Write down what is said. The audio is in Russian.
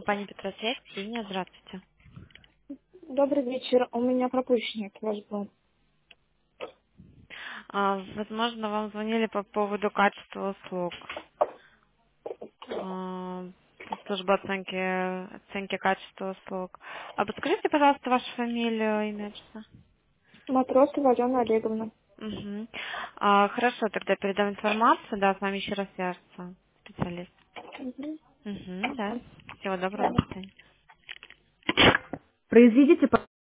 компания Петросвязь. Ксения, здравствуйте. Добрый вечер. У меня пропущенный ваш был. Возможно, вам звонили по поводу качества услуг. Служба оценки качества услуг. Подскажите, пожалуйста, вашу фамилию, имя, отчество. Матросова Алена Олеговна. Угу. Хорошо, тогда передам информацию, да, с вами еще раз свяжется специалист. Мгм. Угу, да. Всего доброго, Да. до свидания. Произведите